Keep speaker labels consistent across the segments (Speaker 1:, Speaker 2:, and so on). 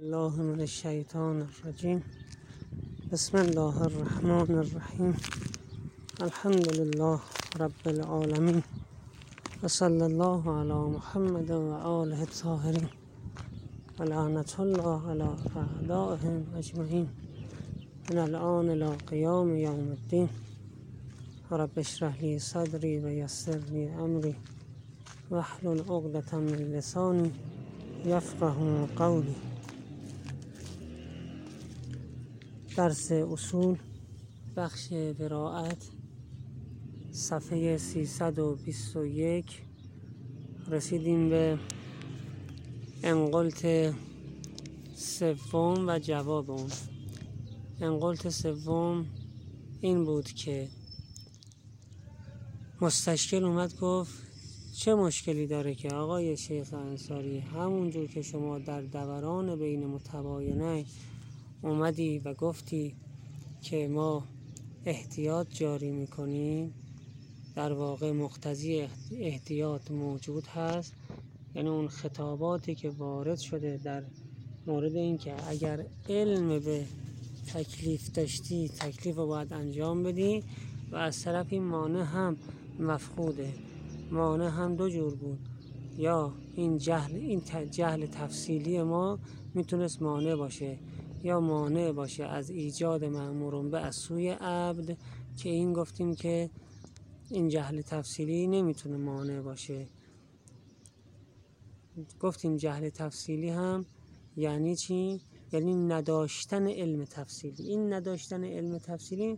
Speaker 1: الله من الشیطان الرجیم. بسم الله الرحمن الرحیم. الحمد لله رب العالمین و صلی الله علی محمد و آله الطاهرین و لعنت الله علی اعدائهم اجمعین من الآن الی قیام یوم الدین. رب اشرح لی صدری و یسر لی امری واحلل عقدة من لسانی یفقهوا قولی. درس اصول بخش قرائت صفحه 321 رسیدیم به انقلت سوم و جواب اون. انقلت سوم این بود که مستشکل اومد گفت چه مشکلی داره که آقای شیخ انصاری همونجور که شما در دوران بین متباینه اومدی و گفتی که ما احتیاط جاری میکنیم، در واقع مقتضی احتیاط موجود هست، یعنی اون خطاباتی که وارد شده در مورد این که اگر علم به تکلیف داشتی تکلیف رو باید انجام بدی و از طرف این مانع هم مفقوده. مانع هم دو جور بود، یا این جهل تفصیلی ما میتونست مانع باشه، یا مانع باشه از ایجاد مأمور به از سوی عبد، که این گفتیم که این جهل تفصیلی نمیتونه مانع باشه. گفتیم جهل تفصیلی هم یعنی چی؟ یعنی نداشتن علم تفصیلی. این نداشتن علم تفصیلی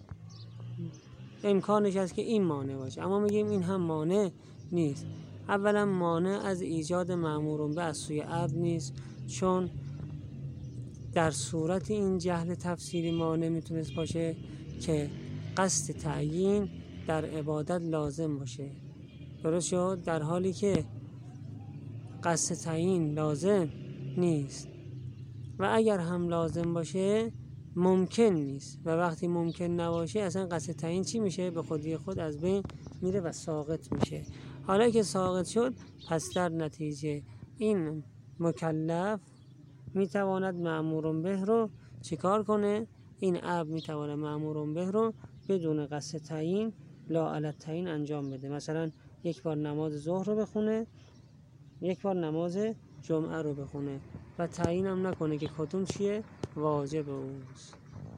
Speaker 1: امکانش هست که این مانع باشه، اما میگیم این هم مانع نیست. اولا مانع از ایجاد مأمور به از سوی عبد نیست، چون در صورت این جهل تفصیلی مانع میتونست باشه که قصد تعیین در عبادت لازم باشه. درست شد؟ در حالی که قصد تعیین لازم نیست و اگر هم لازم باشه ممکن نیست، و وقتی ممکن نباشه اصلا قصد تعیین چی میشه؟ به خودی خود از بین میره و ساقط میشه. حالا که ساقط شد، پس در نتیجه این مکلف میتواند مأمور به رو چیکار کنه؟ این عبد میتواند مأمور به رو بدون قصد تعیین لا علی التعیین انجام بده. مثلا یک بار نماز ظهر رو بخونه، یک بار نماز جمعه رو بخونه و تعیین هم نکنه که کدوم چیه واجب اوست.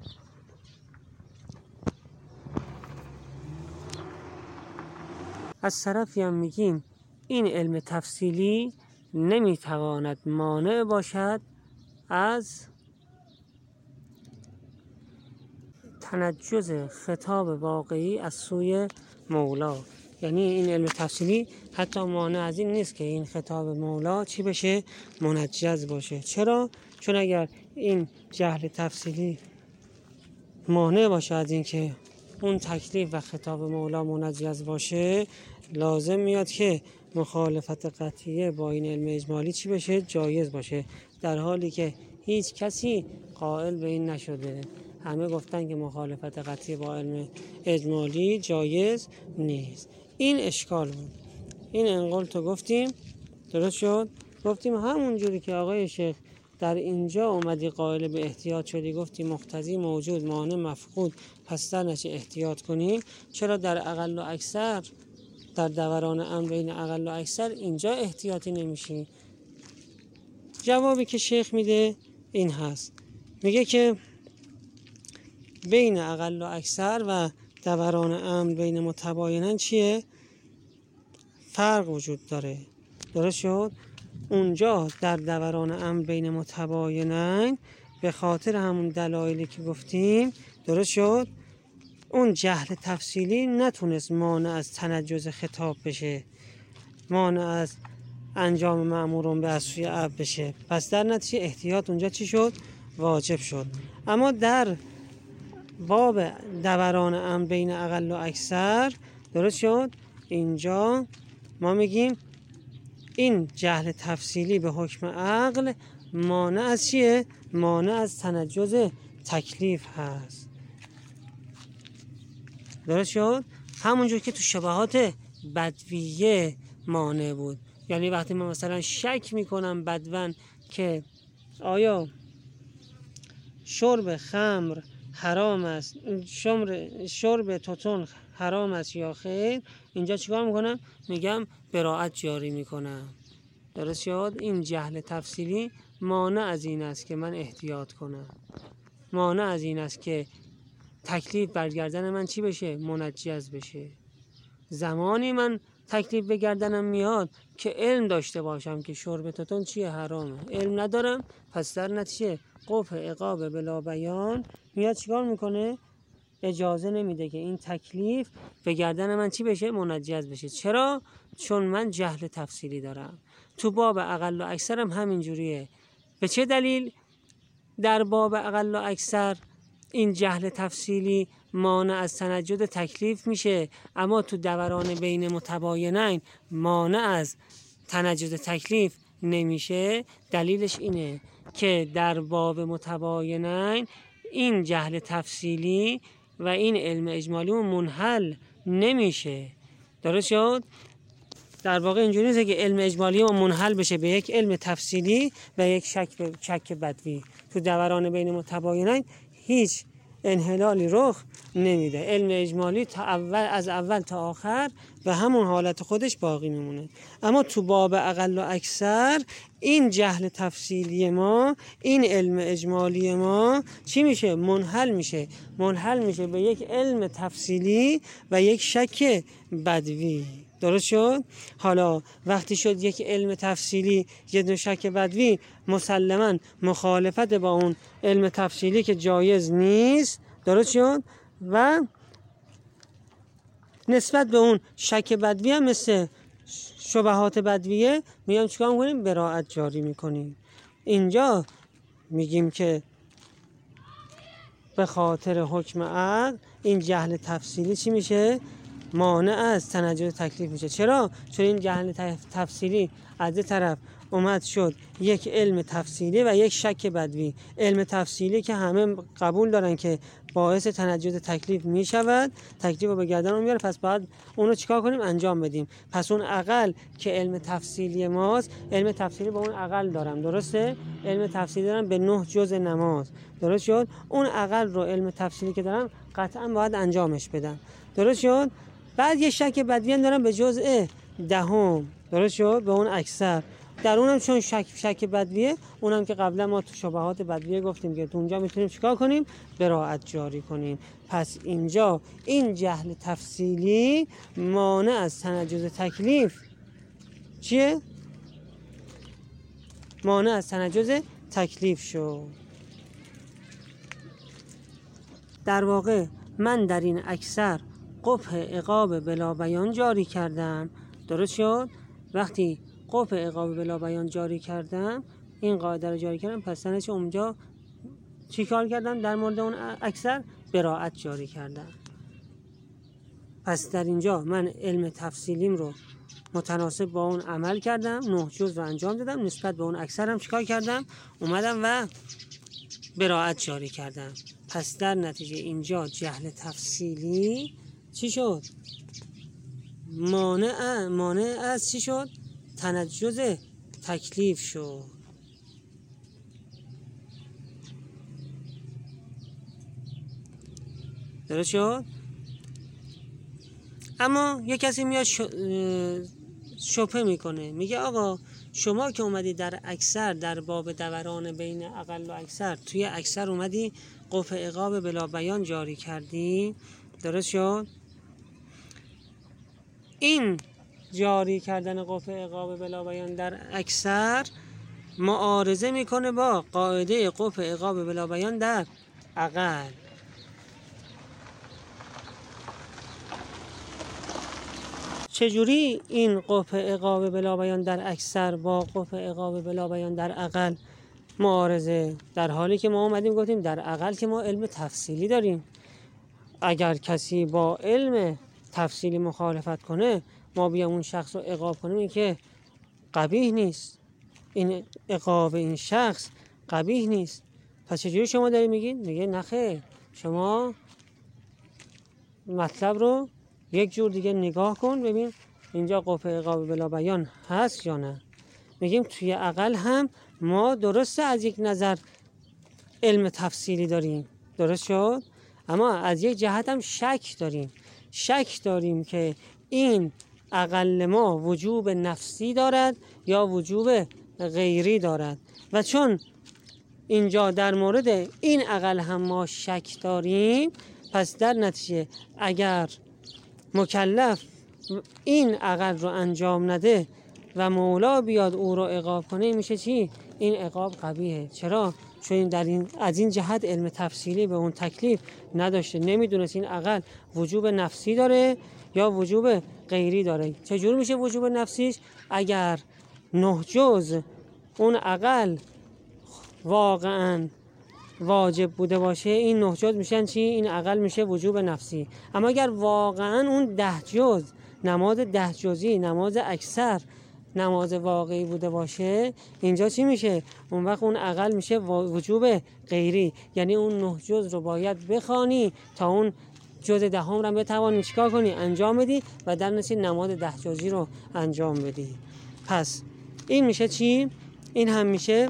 Speaker 1: از طرفی هم میگیم این علم تفصیلی نمیتواند مانع باشد از تنجز خطاب واقعی از سوی مولا. یعنی این علم تفصیلی حتی مانع از این نیست که این خطاب مولا چی بشه؟ منجز باشه. چرا؟ چون اگر این جهل تفصیلی مانع باشه از این که اون تکلیف و خطاب مولا منجز باشه، لازم میاد که مخالفت قطعیه با این علم اجمالی چی بشه؟ جایز باشه، در حالی که هیچ کسی قائل به این نشده. همه گفتن که مخالفت قطعی با علم اجمالی جایز نیست. این اشکال بود. این انقلت رو گفتیم. درست شد؟ گفتیم همون جوری که آقای شیخ در اینجا اومدی قائل به احتیاط شدی، گفتی مقتضی موجود مانع مفقود، پس در نشه احتیاط کنیم. چرا در اقل و اکثر، در دوران امر بین اقل و اکثر اینجا احتیاطی نمیشی؟ جوابی که شیخ میده این هست، میگه که بین اقل و اکثر و دوران امر بین متباینن چیه؟ فرق وجود داره. درست شد؟ اونجا در دوران امر بین متباینن به خاطر همون دلایلی که گفتیم، درست شد، اون جهل تفصیلی نتونست مانع از تنجز خطاب بشه، مانع از انجام مأمور به از سوی عبد بشه، پس در نتیجه احتیاط اونجا چی شد؟ واجب شد. اما در باب دوران امر بین اقل و اکثر، درست شد، اینجا ما میگیم این جهل تفصیلی به حکم عقل مانع از چیه؟ مانع از تنجز تکلیف هست. درست شد؟ همونجور که تو شبهات بدویه مانع بود. یعنی وقتی من مثلا شک میکنم بدون که آیا شرب خمر حرام است، شرب توتون حرام است یا خیر؟ اینجا چیکار میکنم؟ میگم براءت جاری میکنم. درست شد؟ این جهل تفصیلی مانع از این است که من احتیاط کنم، مانع از این است که تکلیف بر گردن من چی بشه؟ منجز بشه. زمانی من تکلیف به گردنم میاد که علم داشته باشم که شرب توتون چیه؟ حرامه. علم ندارم، پس در نتیجه قبح عقاب بلا بیان میاد چیکار میکنه؟ اجازه نمیده که این تکلیف به گردن من چی بشه؟ منجز بشه. چرا؟ چون من جهل تفصیلی دارم. تو باب اقل و اکثر هم همین جوریه. به چه دلیل در باب اقل و اکثر این جهل تفصیلی مانع از تنجد تکلیف میشه، اما تو دوران بین متباینین مانع از تنجد تکلیف نمیشه؟ دلیلش اینه که در باب متباینین این جهل تفصیلی و این علم اجمالی منحل نمیشه. درست شد؟ در واقع اینجوری نیست که علم اجمالی منحل بشه به یک علم تفصیلی و یک شک بدوی. تو دوران بین متباینین هیچ انحلالی رخ نمیده. علم اجمالی از اول تا آخر به همون حالت خودش باقی میمونه. اما تو باب اقل و اکثر این جهل تفصیلی ما، این علم اجمالی ما چی میشه؟ منحل میشه به یک علم تفصیلی و یک شک بدوی. درست شد؟ حالا وقتی شد یک علم تفصیلی یک شک بدوی، مسلماً مخالفت با اون علم تفصیلی که جایز نیست. درست شد؟ و نسبت به اون شک بدوی هم مثل شبهات بدویه میگم چیکار میکنیم؟ براءت جاری میکنیم. اینجا میگیم که به خاطر حکم عقل این جهل تفصیلی چی میشه؟ مانع از تنجد تکلیف میشه. چرا؟ چون این جهل تفصیلی از طرف اومد شد یک علم تفصیلی و یک شک بدوی. علم تفصیلی که همه قبول دارن که باعث تنجد تکلیف میشود، تکلیف رو به گردن میاره، پس باید اونو چیکار کنیم؟ انجام بدیم. پس اون عقل که علم تفصیلی ماست، علم تفصیلی با اون عقل دارم. درسته؟ علم تفصیلی دارم به 9 جزء نماز. درست شد؟ اون عقل رو علم تفصیلی که دارم قطعا باید انجامش بدم. درست شد؟ بعد یه شک بدوی هم دارم به جزء 10. درست شد؟ به اون اکثر. در اونم چون شک بدویه، اونم که قبلا ما تو شبهات بدویه گفتیم که تو اونجا میتونیم چیکار کنیم؟ براءت جاری کنیم. پس اینجا این جهل تفصیلی مانع از تنجد تکلیف چیه؟ مانع از تنجد تکلیف شد. در واقع من در این اکثر قبح عقاب بلا بیان جاری کردم. درست شد؟ وقتی قبح عقاب بلا بیان جاری کردم، این قاعده رو جاری کردم، پس سنش اونجا چی کار کردم؟ در مورد اون اکثر براءت جاری کردم. پس در اینجا من علم تفصیلیم رو متناسب با اون عمل کردم، 9 جزء رو انجام دادم، نسبت به اون اکثر هم چیکار کردم؟ اومدم و براءت جاری کردم. پس در نتیجه اینجا جهل تفصیلی چی شد؟ مانع از چی شد؟ تنجد تکلیف شد. درست شد؟ اما یک کسی میاد شبهه میکنه، میگه آقا شما که اومدی در اکثر، در باب دوران بین اقل و اکثر، توی اکثر اومدی قبح عقاب بلا بیان جاری کردی. درست شد؟ این جاری کردن قبح عقاب بلا بیان در اکثر معارضه میکنه با قاعده قبح عقاب بلا بیان در اقل. چجوری این قبح عقاب بلا بیان در اکثر با قبح عقاب بلا بیان در اقل معارضه؟ در حالی که ما اومدیم گفتیم در اقل که ما علم تفصیلی داریم. اگر کسی با علم تفصیلی مخالفت کنه، ما بیام اون شخص رو عقاب کنیم، این که قبیح نیست. این عقاب این شخص قبیح نیست. پس چجوری شما دارید میگین؟ میگه نخیر، شما مطلب رو یک جور دیگه نگاه کن، ببین اینجا قبح عقاب بلا بیان هست یا نه. میگیم توی اقل هم ما درسته از یک نظر علم تفصیلی داریم، درست شد، اما از یک جهت هم شک داریم که این عقل ما وجوب نفسی دارد یا وجوب غیری دارد. و چون اینجا در مورد این عقل هم ما شک داریم، پس در نتیجه اگر مکلف این عقل رو انجام نده و مولا بیاد او رو عقاب کنه، میشه چی؟ این عقاب قبیحه. چرا؟ چون از این جهت علم تفصیلی به اون تکلیف نداشته، نمیدونست این عقل وجوب نفسی داره یا وجوب غیری داره. چجور میشه وجوب نفسیش؟ اگر 9 جز اون عقل واقعا واجب بوده باشه، این 9 جز میشن چی؟ این عقل میشه وجوب نفسی. اما اگر واقعا اون 10 جز نماز 10 جزی، نماز اکثر نماز واقعی بوده باشه، اینجا چی میشه؟ اون وقت اون عقل میشه وجوب غیری، یعنی اون 9 جز رو باید بخوانی تا اون جز 10 رو بتوانی چیکار کنی؟ انجام بدی و در نتیجه نماز 10 جزی رو انجام بدی. پس این میشه چی؟ این هم میشه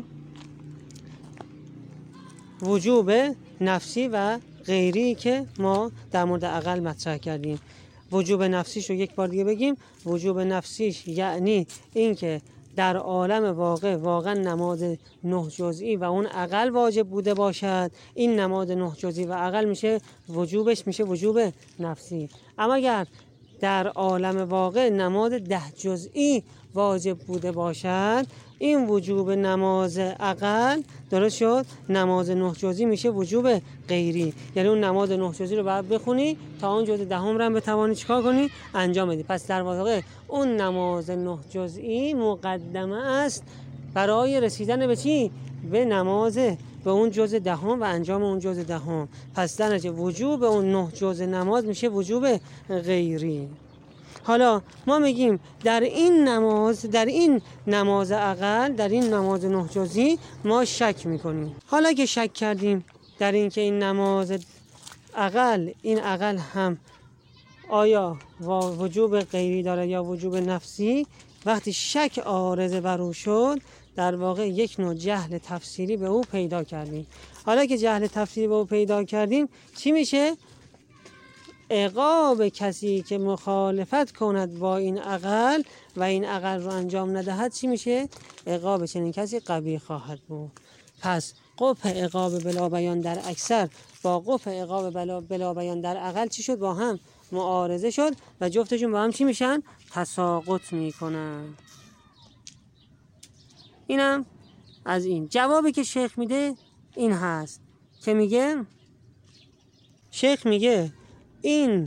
Speaker 1: وجوب نفسی و غیری که ما در مورد عقل مطرح کردیم. وجوب نفسیش رو یک بار دیگه بگیم. وجوب نفسیش یعنی این که در عالم واقعا نماز 9 جزئی و اون عقل واجب بوده باشد، این نماز 9 جزئی و عقل میشه وجوبش میشه وجوب نفسی. اما اگر در عالم واقع نماز 10 جزئی واجب بوده باشد، این وجوب نماز عقل، درست شد، نماز 9 جزئی میشه وجوب غیری، یعنی اون نماز 9 جزئی رو باید بخونی تا اون جز 10 رو هم بتوانی چیکار کنی؟ انجام بدی. پس در واقع اون نماز 9 جزئی مقدمه است برای رسیدن به چی؟ به نماز، به اون جز 10 و انجام اون جز 10. پس در نتیجه وجوب اون 9 جز نماز میشه وجوب غیری. حالا ما میگیم در این نماز عقل، در این نماز 9 جزئی ما شک میکنیم. حالا که شک کردیم در این که این نماز عقل، این عقل هم آیا وجوب غیری داره یا وجوب نفسی، وقتی شک عارض بر او شد، در واقع یک نوع جهل تفسیری به او پیدا کردیم. حالا که جهل تفسیری به او پیدا کردیم، چی میشه؟ عقاب کسی که مخالفت کند با این عقل و این عقل رو انجام ندهد چی میشه؟ عقاب چنین کسی قبیح خواهد بود. پس قبح عقاب بلا بیان در اکثر با قبح عقاب بلا بیان در عقل چی شد؟ با هم معارضه شد و جفتشون با هم چی میشن؟ تساقط میکنن. اینم از این. جوابی که شیخ میده این هست که میگه، شیخ میگه این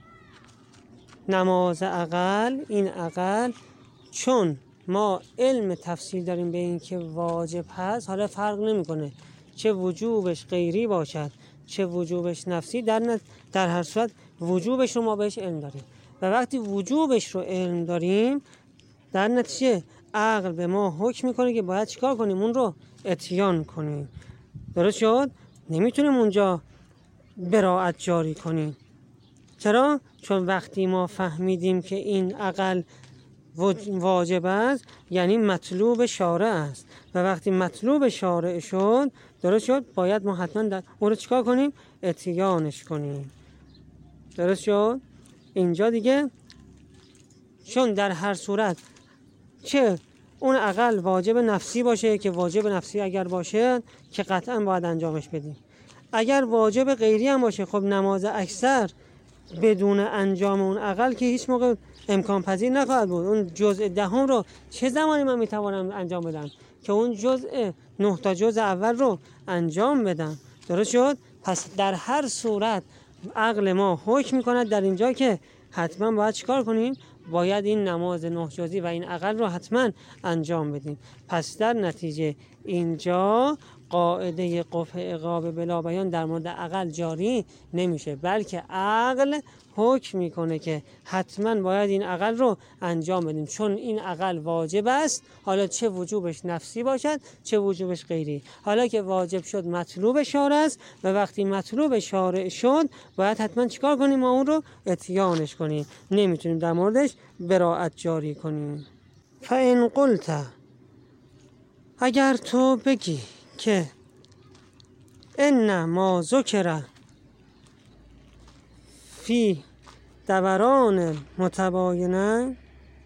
Speaker 1: نماز عقل، این عقل چون ما علم تفصیل داریم به این که واجب هست، حالا فرق نمیکنه چه وجوبش غیری باشد چه وجوبش نفسی، در هر صورت وجوبش رو ما بهش علم داریم و وقتی وجوبش رو علم داریم، در نتیجه عقل به ما حکم میکنه که باید چیکار کنیم؟ اون رو اتیان کنیم. درست شد؟ نمیتونیم اونجا براءت جاری کنیم. چرا؟ چون وقتی ما فهمیدیم که این عقل واجب است، یعنی مطلوب شارع است و وقتی مطلوب شارع شد، درست شد، باید ما حتما اون رو چیکار کنیم؟ اتیانش کنیم. درست شد؟ اینجا دیگه چون در هر صورت چه اون عقل واجب نفسی باشه که واجب نفسی اگر باشه که قطعا باید انجامش بدیم، اگر واجب غیری هم باشه، خب نماز اکثر بدون انجام اون عقل که هیچ موقع امکان پذیر نخواهد بود. اون جزء 10 رو چه زمانی من میتوانم انجام بدم؟ که اون جزء 9 تا جزء اول رو انجام بدم. درست شد؟ پس در هر صورت عقل ما حکم میکند در اینجا که حتما باید چیکار کنیم؟ باید این نماز 9 جزئی و این عقل رو حتما انجام بدیم. پس در نتیجه اینجا قاعده قبح عقاب بلا بیان در مورد عقل جاری نمیشه، بلکه عقل حکم میکنه که حتما باید این عقل رو انجام بدیم چون این عقل واجب است، حالا چه وجوبش نفسی باشد چه وجوبش غیری. حالا که واجب شد مطلوب شارع است و وقتی مطلوب شارع شد باید حتما چیکار کنیم؟ ما اون رو اتیانش کنیم، نمیتونیم در موردش براءت جاری کنیم. فإن قلت اگر تو بگی که ان ما ذکر فی دوران متباینین،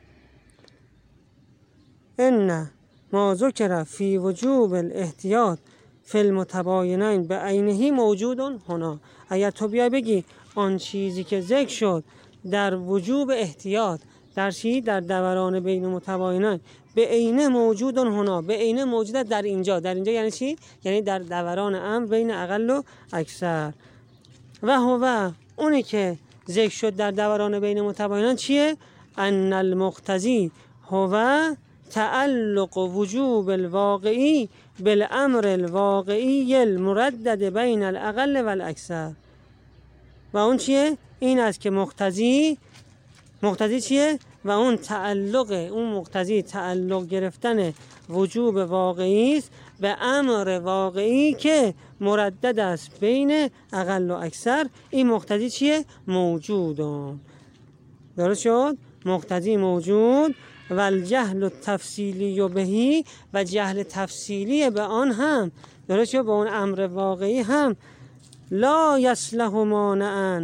Speaker 1: ان ما ذکر فی وجوب الاحتیاط فی المتباینین به عینه موجود هنا. اگر تو بیای بگی آن چیزی که ذکر شد در وجوب احتیاط در چی؟ در دوران بین متباینین به عینه موجود هنا، به عینه موجود در اینجا. در اینجا یعنی چی؟ یعنی در دوران امر بین اقل و اکثر. و هو اونی که ذکر شد در دوران بین متباینین چیه؟ ان المقتضی هو تعلق وجوب الواقعی بالامر الواقعی المردد بین الاقل و الاکثر. و اون چیه؟ این است که مقتضی چیه؟ و اون مقتضی تعلق گرفتن وجوب واقعی است به امر واقعی که مردد است بین اقل و اکثر. این مقتضی چیه؟ موجودون. درست شد؟ مقتضی موجود و الجهل التفصیلی بهی، و جهل تفصیلی به آن هم، درست شد، به اون امر واقعی هم لا یصلح مانعا.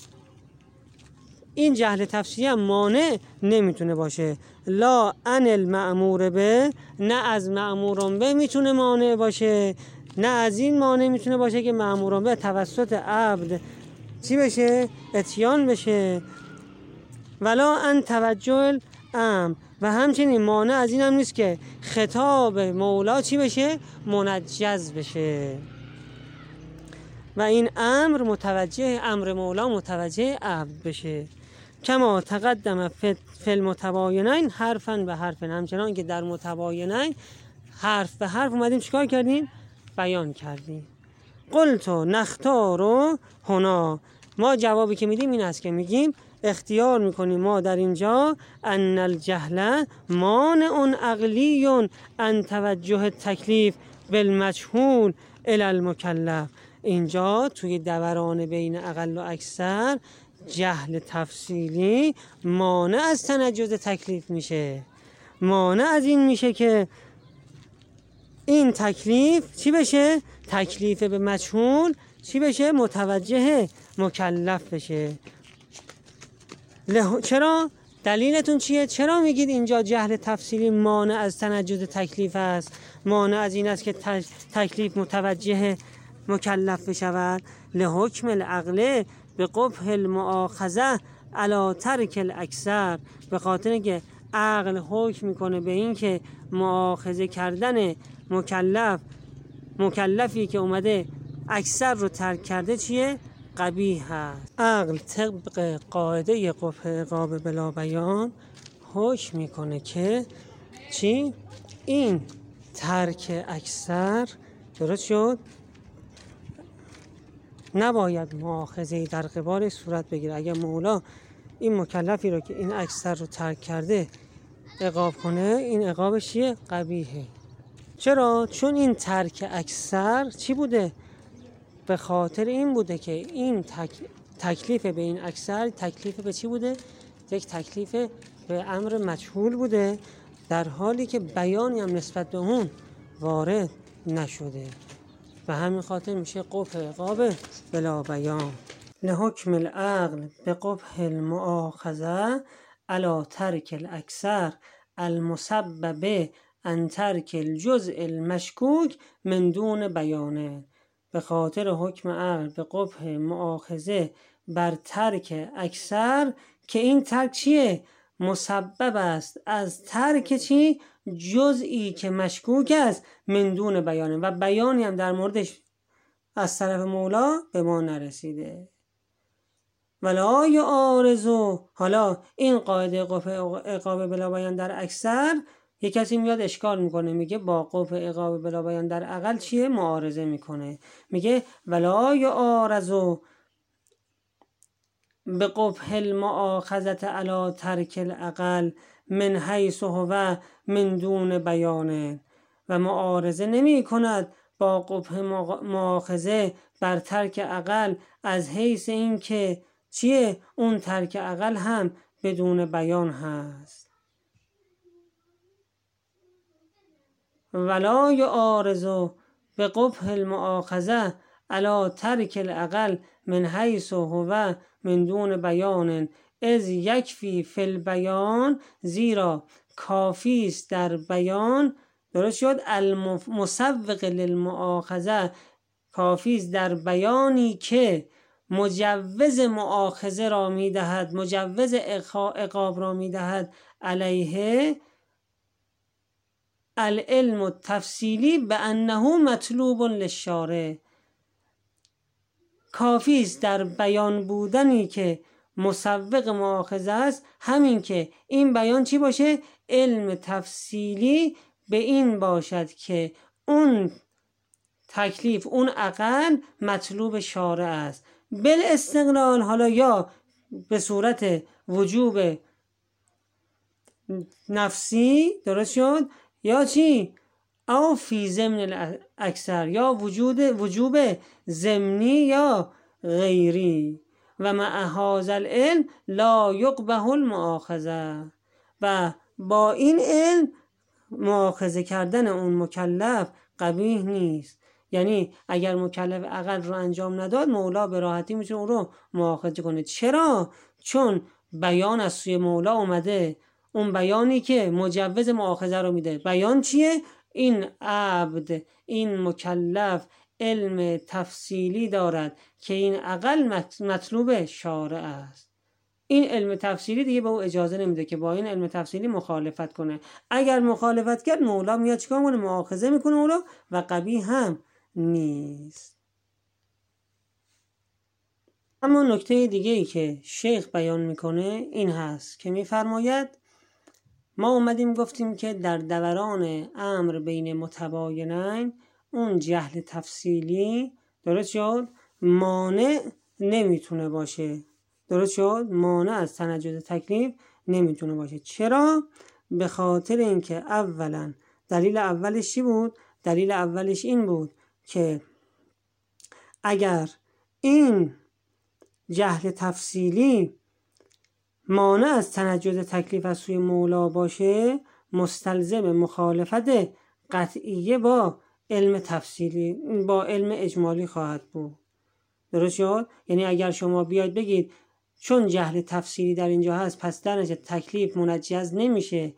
Speaker 1: این جهل تفصیلی هم مانع نمیتونه باشه. لا عن المأمور به، نه از مأموران به میتونه مانع باشه، نه از این مانع میتونه باشه که مأموران به توسط عبد چی بشه؟ اتیان بشه. ولا عن توجه الامر، و همچنین مانع از این هم نیست که خطاب مولا چی بشه؟ منجز بشه. و این امر مولا متوجه عبد بشه. کما تقدم فی المتباینین حرفا به حرف، همچنان که در متباینین حرف به حرف اومدیم چیکار کردیم؟ بیان کردیم. قلت نختار هنا، ما جوابی که میدیم این است که میگیم اختیار میکنیم ما در اینجا ان الجهل مانع عقلی عن توجه تکلیف بالمجهول الی المکلف. اینجا توی دوران بین اقل و اکثر جهل تفصیلی مانع از تنجز تکلیف میشه، مانع از این میشه که این تکلیف چی بشه؟ تکلیف به مجهول چی بشه؟ متوجه مکلف بشه. چرا؟ دلیلتون چیه؟ چرا میگید اینجا جهل تفصیلی مانع از تنجز تکلیف است؟ مانع از این است که تکلیف متوجه مکلف بشود. لحکم العقل به قبح المؤاخذه علی ترک الاکثر، به خاطر که عقل حکم میکنه به این که مؤاخذه کردن مکلفی که اومده اکثر رو ترک کرده چیه؟ قبیح هست. عقل طبق قاعده قبح عقاب بلا بیان حکم میکنه که چی؟ این ترک اکثر، درست شد، نباید مؤاخذه در قبال صورت بگیره. اگر مولا این مکلفی رو که این اکثر رو ترک کرده عقاب کنه، این عقابش چیه؟ قبیحه. چرا؟ چون این ترک اکثر چی بوده؟ به خاطر این بوده که این تکلیف به این اکثر تکلیف به چی بوده؟ یک تکلیف به امر مجهول بوده، در حالی که بیانی هم نسبت به اون وارد نشده. و همین خاطر میشه قبح عقاب بلا بیان. لحکم العقل به قبح المؤاخذه علی ترک الاکثر المسبب ان ترک الجزء المشکوک من دون بیانه. به خاطر حکم عقل به قبح مؤاخذه بر ترک اکثر که این ترک چیه؟ مسبب است از ترک چی؟ جزئی که مشکوک است من دون بیانه، و بیانی هم در موردش از طرف مولا به ما نرسیده. ولا یعارضو. حالا این قاعده قبح عقاب بلا بیان در اکثر، یک کسی میاد اشکال میکنه، میگه با قبح عقاب بلا بیان در اقل چیه؟ معارضه میکنه. میگه ولا یعارضو به قبح المؤاخذه علی ترک الاقل من حیث هو من دون بیانه، و معارضه نمی کند با قبح مؤاخذه بر ترک اقل از حیث این که چیه؟ اون ترک اقل هم بدون بیان هست. ولا یعارض به قبح المؤاخذه علی ترک الاقل من حیث هو من دون بیان از یکفی فی البیان، زیرا کافی است در بیان، درست شد، المسوق للمؤاخذه، کافی است در بیانی که مجوز مؤاخذه را میدهد، مجوز عقاب را میدهد، علیه العلم التفصیلی به انه مطلوب للشارع. کافی است در بیان بودنی که مسوق مؤاخذه است، همین که این بیان چی باشه؟ علم تفصیلی به این باشد که اون تکلیف، اون اقل مطلوب شارع است. بالاستقلال، حالا یا به صورت وجوب نفسی، درست شد، یا چی؟ او فی ضمن اکثر، یا وجوب ضمنی یا غیری. و مع هذا العلم لا یقبح المؤاخذه، و با این علم مؤاخذه کردن اون مکلف قبیح نیست. یعنی اگر مکلف عقل رو انجام نداد، مولا به راحتی میتونه اون رو مؤاخذه کنه. چرا؟ چون بیان از سوی مولا اومده، اون بیانی که مجوز مؤاخذه رو میده. بیان چیه؟ این عبد، این مکلف علم تفصیلی دارد که این عقل مطلوب شارع است. این علم تفصیلی دیگه به او اجازه نمیده که با این علم تفصیلی مخالفت کنه. اگر مخالفت کرد، مولا میاد چیکار کنه؟ مؤاخذه میکنه اون رو، و قبیح هم نیست. اما نکته دیگه ای که شیخ بیان میکنه این هست که میفرماید ما اومدیم گفتیم که در دوران امر بین متباینین اون جهل تفصیلی، درست شد، مانع نمیتونه باشه، درست شد، مانع از تنجز تکلیف نمیتونه باشه. چرا؟ به خاطر اینکه اولا دلیل اولش چی بود؟ دلیل اولش این بود که اگر این جهل تفصیلی مانع از تنجز تکلیف از سوی مولا باشه، مستلزم مخالفت قطعیه با علم تفصیلی، با علم اجمالی خواهد بود، درست شد؟ یعنی اگر شما بیاید بگید چون جهل تفصیلی در اینجا هست پس در نتیجه تکلیف منجز نمیشه،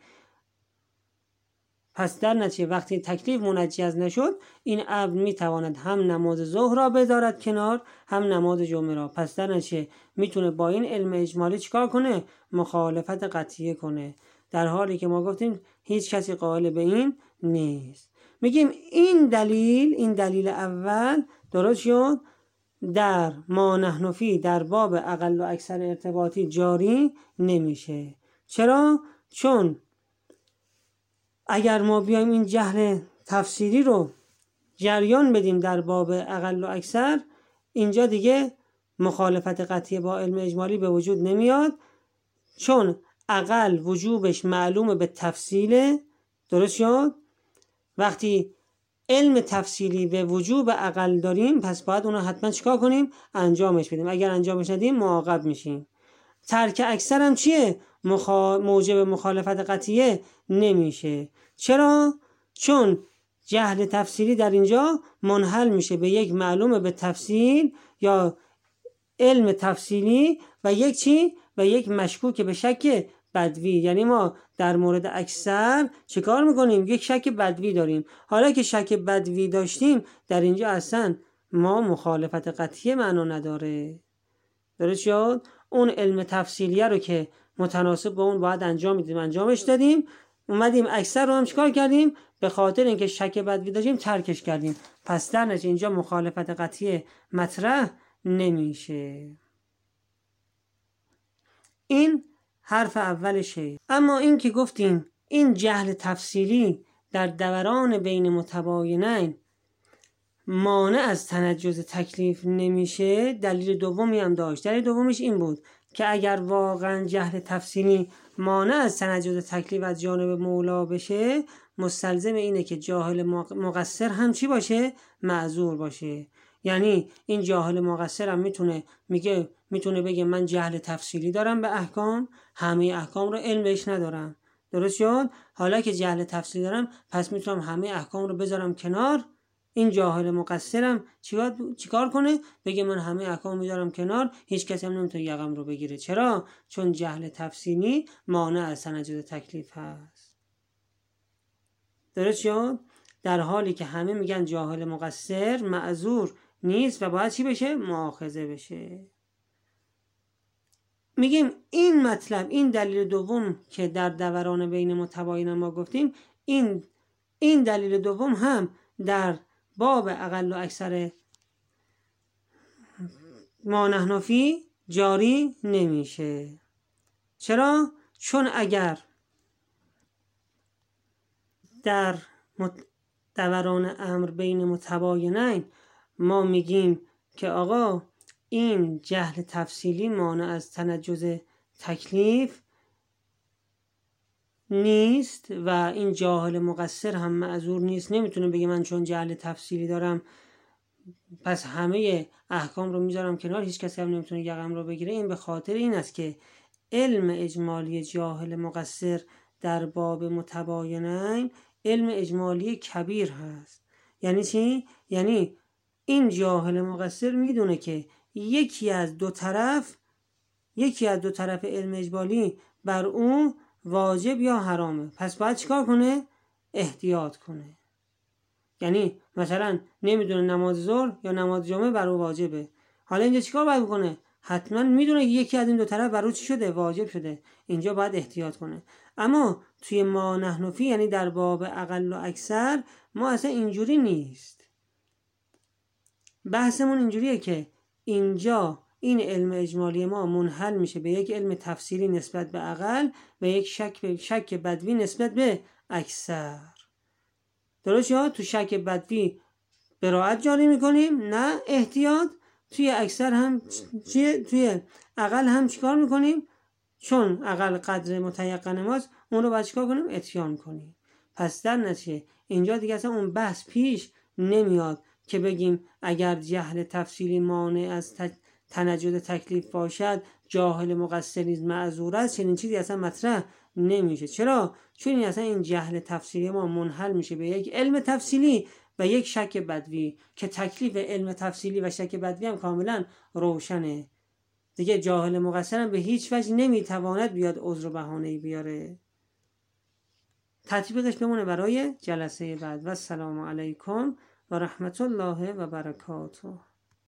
Speaker 1: پس در نتیجه وقتی تکلیف منجز نشد، این عبد میتواند هم نماز ظهر را بدارد کنار، هم نماز جمعه را. پس در نتیجه میتونه با این علم اجمالی چیکار کنه؟ مخالفت قطعیه کنه، در حالی که ما گفتیم هیچ کسی قائل به این نیست. میگیم این دلیل اول، درست شد، در ما نحن فی، در باب اقل و اکثر ارتباطی جاری نمیشه. چرا؟ چون اگر ما بیایم این جهل تفسیری رو جریان بدیم در باب اقل و اکثر، اینجا دیگه مخالفت قطعی با علم اجمالی به وجود نمیاد، چون اقل وجوبش معلومه به تفصیله، درست شد. وقتی علم تفصیلی به وجوب اقل داریم، پس باید اونو حتما چیکار کنیم؟ انجامش بدیم. اگر انجامش ندیم معاقب میشیم. ترک اکثر هم چیه؟ موجب مخالفت قطعیه نمیشه. چرا؟ چون جهل تفصیلی در اینجا منحل میشه به یک معلوم به تفصیل یا علم تفصیلی و یک چی؟ و یک مشکوک به شک بدوی. یعنی ما در مورد اکثر چه کار میکنیم؟ یک شک بدوی داریم. حالا که شک بدوی داشتیم، در اینجا اصلا ما مخالفت قطعی معنا نداره، درست شد؟ اون علم تفصیلیه رو که متناسب با اون باید انجام میدیم، انجامش دادیم، اومدیم اکثر رو هم چیکار کردیم؟ به خاطر اینکه شک بدوی داشتیم ترکش کردیم. پس در نتیجه اینجا مخالفت قطعی مطرح نمیشه. این حرف اولشه. اما این که گفتیم این جهل تفصیلی در دوران بین متباینین مانع از تنجز تکلیف نمیشه، دلیل دومی هم داشت. دلیل دومیش این بود که اگر واقعا جهل تفصیلی مانع از تنجز تکلیف از جانب مولا بشه، مستلزم اینه که جاهل مقصر هم چی باشه؟ معذور باشه. یعنی این جاهل مقصر هم میتونه بگه من جهل تفصیلی دارم به احکام، همه احکام رو علم بهش ندارم، درست شد؟ حالا که جهل تفصیلی دارم پس میتونم همه احکام رو بذارم کنار. این جاهل مقصرم چیکار کنه؟ بگه من همه احکام میذارم کنار، هیچ کسی هم نمیتونه یقم رو بگیره. چرا؟ چون جهل تفصیلی مانع از تنجد تکلیف هست. درست شد؟ در حالی که همه میگن جاهل مقصر معذور نیست و باید چی بشه؟ مؤاخذه بشه. میگیم این مطلب، این دلیل دوم که در دوران بین متباین ما گفتیم، این دلیل دوم هم در باب اقل و اکثر ما نحن فی جاری نمیشه. چرا؟ چون اگر در دوران امر بین متباینین ما میگیم که آقا این جهل تفصیلی مانع از تنجز تکلیف نیست و این جاهل مقصر هم معذور نیست، نمیتونه بگه من چون جهل تفصیلی دارم پس همه احکام رو میذارم کنار، هیچ کسی هم نمیتونه یقم رو بگیره. این به خاطر این است که علم اجمالی جاهل مقصر در باب متباینین علم اجمالی کبیر هست. یعنی چی؟ یعنی این جاهل مقصر میدونه که یکی از دو طرف علم اجمالی بر اون واجب یا حرامه، پس باید چیکار کنه؟ احتیاط کنه. یعنی مثلا نمیدونه نماز ظهر یا نماز جمعه بر او واجبه، حالا اینجا چیکار باید بکنه؟ حتما میدونه یکی از این دو طرف بر او چی شده؟ واجب شده. اینجا باید احتیاط کنه. اما توی ما نحن فی، یعنی در باب اقل و اکثر، ما اصلا اینجوری نیست. بحثمون اینجوریه که اینجا این علم اجمالی ما منحل میشه به یک علم تفصیلی نسبت به اقل و یک شک بدوی نسبت به اکثر. درست شد؟ تو شک بدوی براءت جاری میکنیم، نه احتیاط. توی اکثر هم توی اقل هم چیکار میکنیم؟ چون اقل قدر متیقن ماست، اون رو باید چیکار کنیم؟ اتیان کنیم. پس در نتیجه اینجا دیگه اصلا اون بحث پیش نمیاد که بگیم اگر جهل تفصیلی مانع از تنجد تکلیف باشد جاهل مقصر نیز معذور است. چنین چیزی اصلا مطرح نمیشه. چرا؟ چون اصلا این جهل تفصیلی ما منحل میشه به یک علم تفصیلی و یک شک بدوی که تکلیف علم تفصیلی و شک بدوی هم کاملا روشنه. دیگه جاهل مقصر هم به هیچ وجه نمیتواند بیاد عذر و بهانه‌ای بیاره. تطبیقش بمونه برای جلسه بعد. و السلام علیکم و رحمت الله و برکاته.